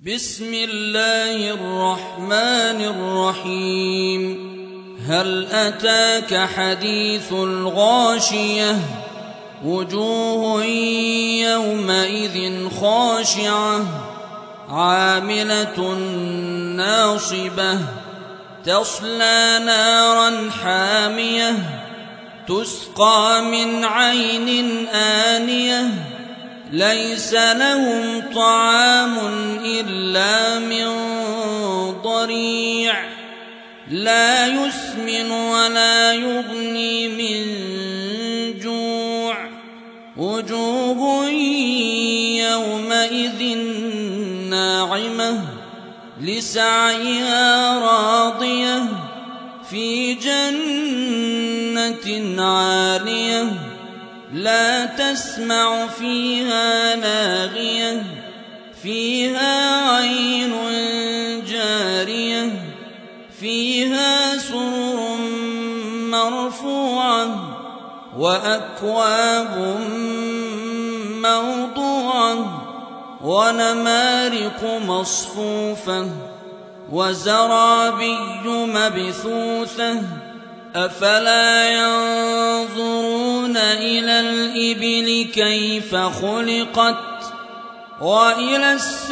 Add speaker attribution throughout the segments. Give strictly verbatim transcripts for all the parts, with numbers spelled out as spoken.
Speaker 1: بسم الله الرحمن الرحيم. هل أتاك حديث الغاشية؟ وجوه يومئذ خاشعة عاملة ناصبة تصلى نارا حامية تسقى من عين آنية ليس لهم طعام إلا من ضريع لا يسمن ولا يغني من جوع. وجوه يومئذ ناعمة لسعيها راضية في جنة عالية لا تسمع فيها لاغية فيها عين جارية فيها سرر مرفوعة وأكواب موضوعة ونمارق مصفوفة وزرابي مبثوثة. أفلا ينظرون إلى الإبل كيف خلقت وإلى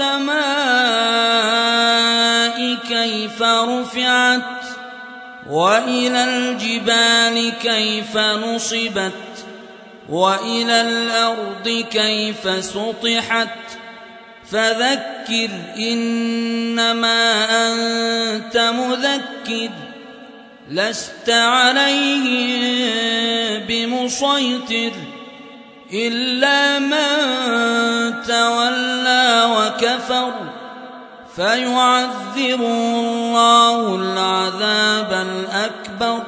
Speaker 1: السماء كيف رفعت وإلى الجبال كيف نصبت وإلى الأرض كيف سطحت. فذكر إنما أنت مذكر لست عليهم بمسيطر إلا من تولى وكفر فيعذبه الله العذاب الأكبر.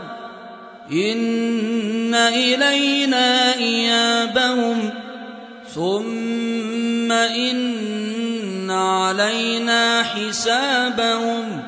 Speaker 1: إن إلينا إيابهم ثم إن علينا حسابهم.